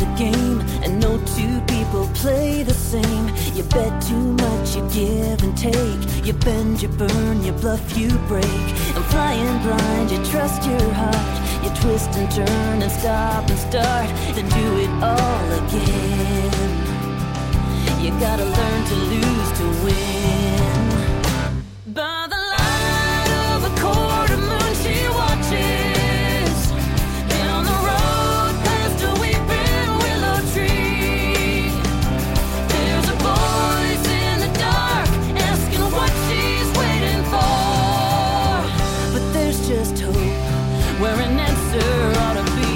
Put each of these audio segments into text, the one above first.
is a game, and no two people play the same. You bet too much, you give and take. You bend, you burn, you bluff, you break. And flying blind, you trust your heart. You twist and turn and stop and start, then do it all again. You gotta learn to lose to win. By the light of a quarter moon, she watches down the road past a weeping willow tree. There's a voice in the dark asking what she's waiting for. But there's just hope where an answer ought to be.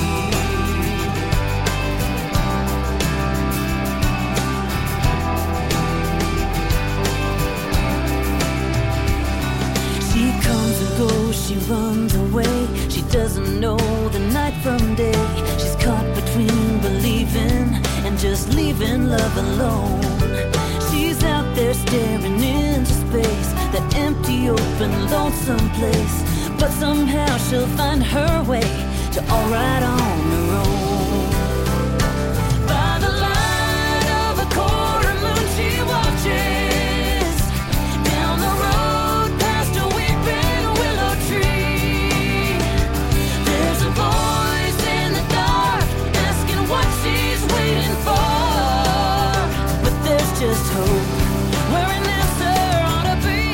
She comes and goes, she runs away. She doesn't know the night from day. She's caught between believing and just leaving love alone. She's out there staring into space, that empty, open, lonesome place. But somehow she'll find her way to alright on her own. By the light of a quarter moon, she watches down the road past a weeping willow tree. There's a voice in the dark asking what she's waiting for. But there's just hope where an answer ought to be.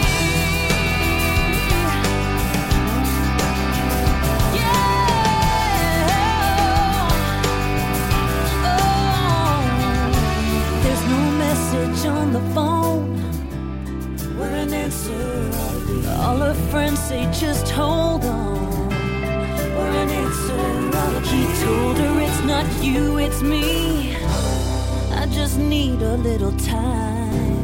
On the phone where an answer ought to be. All her friends say just hold on, where an answer ought to be. He told her it's not you, it's me. I just need a little time.